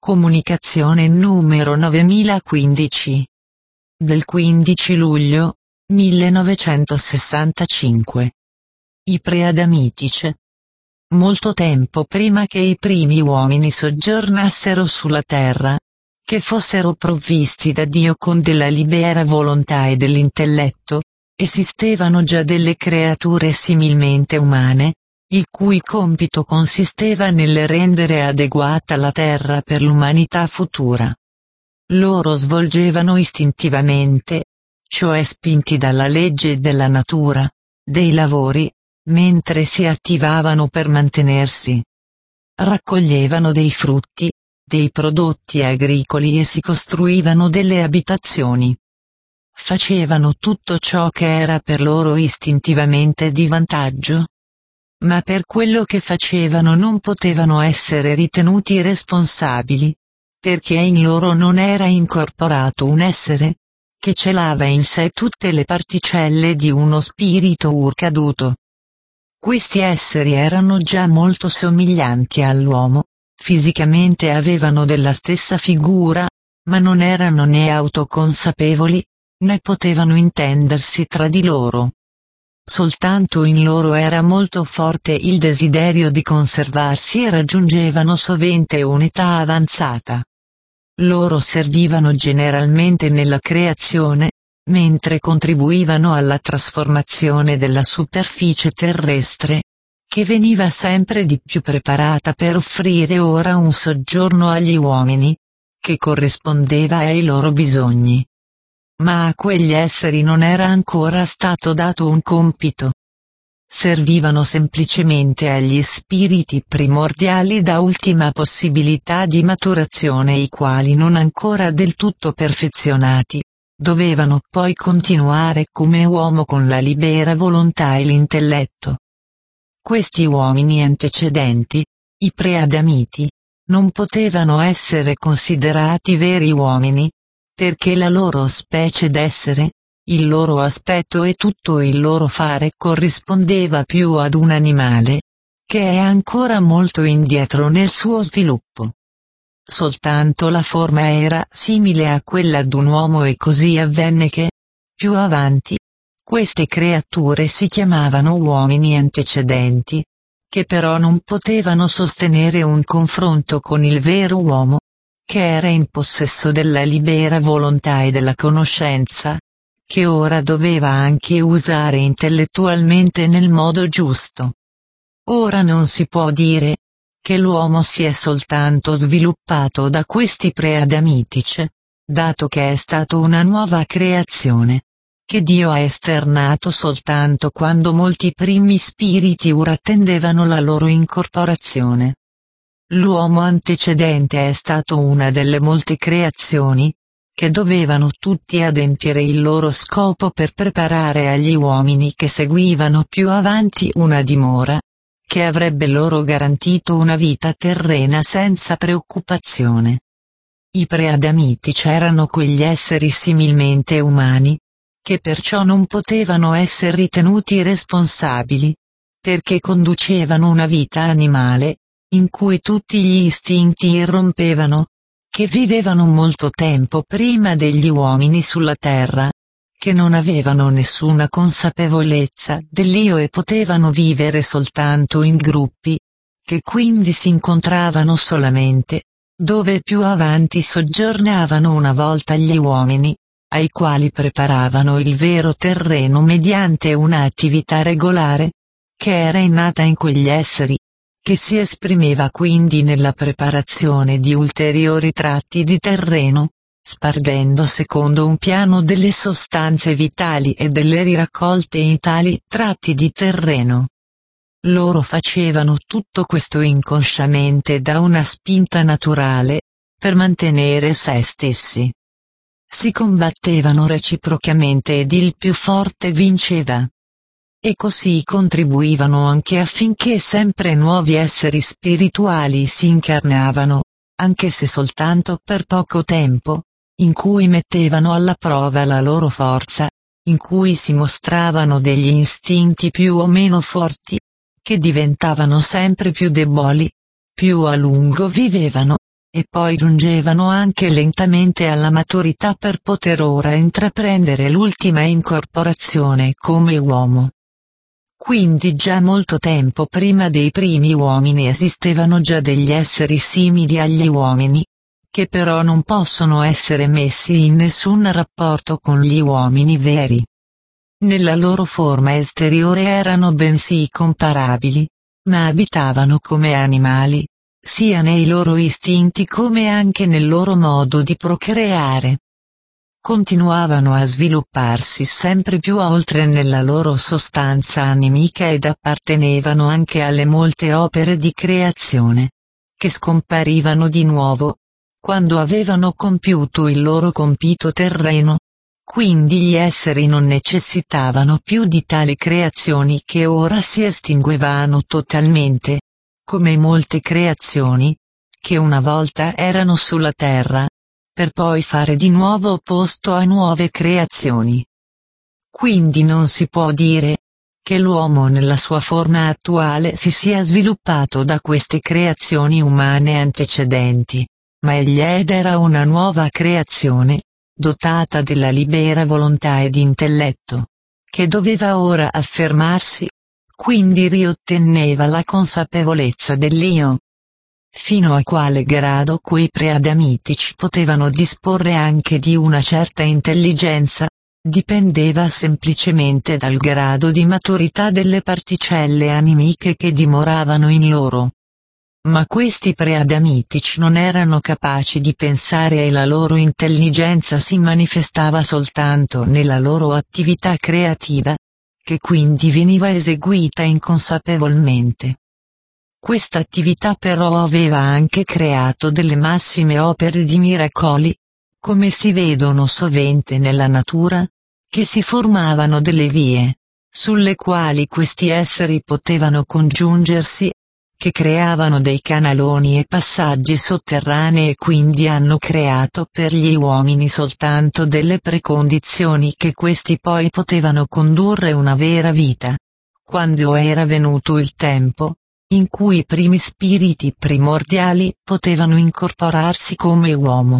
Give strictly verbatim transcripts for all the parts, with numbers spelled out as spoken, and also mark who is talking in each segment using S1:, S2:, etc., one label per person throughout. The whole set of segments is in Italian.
S1: Comunicazione numero novemilaquindici. Del quindici luglio millenovecentosessantacinque. I Preadamitice. Molto tempo prima che i primi uomini soggiornassero sulla terra, che fossero provvisti da Dio con della libera volontà e dell'intelletto, esistevano già delle creature similmente umane, il cui compito consisteva nel rendere adeguata la terra per l'umanità futura. Loro svolgevano istintivamente, cioè spinti dalla legge della natura, dei lavori, mentre si attivavano per mantenersi. Raccoglievano dei frutti, dei prodotti agricoli e si costruivano delle abitazioni. Facevano tutto ciò che era per loro istintivamente di vantaggio. Ma per quello che facevano non potevano essere ritenuti responsabili, perché in loro non era incorporato un essere, che celava in sé tutte le particelle di uno spirito ur caduto. Questi esseri erano già molto somiglianti all'uomo, fisicamente avevano della stessa figura, ma non erano né autoconsapevoli, né potevano intendersi tra di loro. Soltanto in loro era molto forte il desiderio di conservarsi e raggiungevano sovente un'età avanzata. Loro servivano generalmente nella creazione, mentre contribuivano alla trasformazione della superficie terrestre, che veniva sempre di più preparata per offrire ora un soggiorno agli uomini, che corrispondeva ai loro bisogni. Ma a quegli esseri non era ancora stato dato un compito. Servivano semplicemente agli spiriti primordiali da ultima possibilità di maturazione, i quali non ancora del tutto perfezionati, dovevano poi continuare come uomo con la libera volontà e l'intelletto. Questi uomini antecedenti, i preadamiti, non potevano essere considerati veri uomini, perché la loro specie d'essere, il loro aspetto e tutto il loro fare corrispondeva più ad un animale, che è ancora molto indietro nel suo sviluppo. Soltanto la forma era simile a quella d'un uomo e così avvenne che, più avanti, queste creature si chiamavano uomini antecedenti, che però non potevano sostenere un confronto con il vero uomo, che era in possesso della libera volontà e della conoscenza, che ora doveva anche usare intellettualmente nel modo giusto. Ora non si può dire che l'uomo si è soltanto sviluppato da questi preadamitice, dato che è stato una nuova creazione, che Dio ha esternato soltanto quando molti primi spiriti ora attendevano la loro incorporazione. L'uomo antecedente è stato una delle molte creazioni, che dovevano tutti adempiere il loro scopo per preparare agli uomini che seguivano più avanti una dimora, che avrebbe loro garantito una vita terrena senza preoccupazione. I preadamitici erano quegli esseri similmente umani, che perciò non potevano essere ritenuti responsabili, perché conducevano una vita animale, in cui tutti gli istinti irrompevano, che vivevano molto tempo prima degli uomini sulla terra, che non avevano nessuna consapevolezza dell'io e potevano vivere soltanto in gruppi, che quindi si incontravano solamente, dove più avanti soggiornavano una volta gli uomini, ai quali preparavano il vero terreno mediante un'attività regolare, che era innata in quegli esseri, che si esprimeva quindi nella preparazione di ulteriori tratti di terreno, spargendo secondo un piano delle sostanze vitali e delle riraccolte in tali tratti di terreno. Loro facevano tutto questo inconsciamente da una spinta naturale, per mantenere se stessi. Si combattevano reciprocamente ed il più forte vinceva. E così contribuivano anche affinché sempre nuovi esseri spirituali si incarnavano, anche se soltanto per poco tempo, in cui mettevano alla prova la loro forza, in cui si mostravano degli istinti più o meno forti, che diventavano sempre più deboli, più a lungo vivevano, e poi giungevano anche lentamente alla maturità per poter ora intraprendere l'ultima incorporazione come uomo. Quindi già molto tempo prima dei primi uomini esistevano già degli esseri simili agli uomini, che però non possono essere messi in nessun rapporto con gli uomini veri. Nella loro forma esteriore erano bensì comparabili, ma abitavano come animali, sia nei loro istinti come anche nel loro modo di procreare. Continuavano a svilupparsi sempre più oltre nella loro sostanza animica ed appartenevano anche alle molte opere di creazione, che scomparivano di nuovo, quando avevano compiuto il loro compito terreno. Quindi gli esseri non necessitavano più di tali creazioni che ora si estinguevano totalmente, come molte creazioni, che una volta erano sulla terra, per poi fare di nuovo posto a nuove creazioni. Quindi non si può dire che l'uomo nella sua forma attuale si sia sviluppato da queste creazioni umane antecedenti, ma egli ed era una nuova creazione, dotata della libera volontà ed intelletto, che doveva ora affermarsi, quindi riotteneva la consapevolezza dell'io. Fino a quale grado quei preadamitici potevano disporre anche di una certa intelligenza, dipendeva semplicemente dal grado di maturità delle particelle animiche che dimoravano in loro. Ma questi preadamitici non erano capaci di pensare e la loro intelligenza si manifestava soltanto nella loro attività creativa, che quindi veniva eseguita inconsapevolmente. Questa attività però aveva anche creato delle massime opere di miracoli, come si vedono sovente nella natura, che si formavano delle vie, sulle quali questi esseri potevano congiungersi, che creavano dei canaloni e passaggi sotterranei e quindi hanno creato per gli uomini soltanto delle precondizioni che questi poi potevano condurre una vera vita. Quando era venuto il tempo, in cui i primi spiriti primordiali potevano incorporarsi come uomo.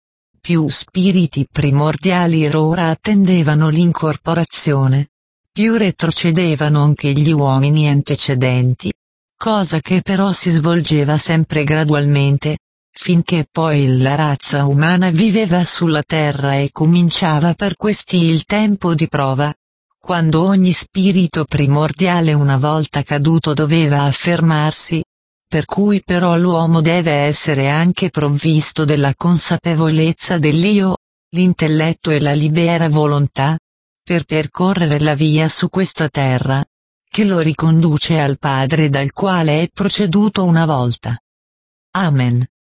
S1: Più spiriti primordiali ora attendevano l'incorporazione, più retrocedevano anche gli uomini antecedenti, cosa che però si svolgeva sempre gradualmente, finché poi la razza umana viveva sulla terra e cominciava per questi il tempo di prova, quando ogni spirito primordiale una volta caduto doveva affermarsi, per cui però l'uomo deve essere anche provvisto della consapevolezza dell'io, l'intelletto e la libera volontà, per percorrere la via su questa terra, che lo riconduce al Padre dal quale è proceduto una volta. Amen.